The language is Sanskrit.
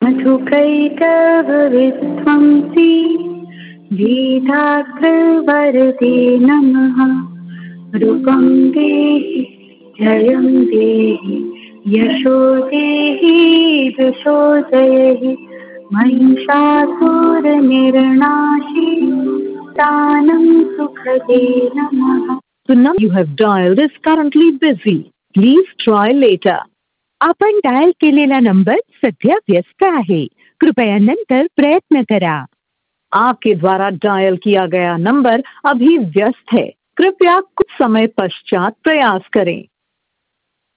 मधुकैटभविध्वंसी वेदाग्रवरदे नमः। रूपं देहि जयं देहि यशो देहि यशो देहि महिषासुरनिर्नाशि दानं सुखदे नमः। The number you have dialed is currently busy. Please try later. आपण डायल केलेला नंबर सध्या व्यस्त आहे, कृपया नंतर प्रयत्न करा। आपके द्वारा डायल किया गया नंबर अभी व्यस्त है, कृपया कुछ समय पश्चात प्रयास करें।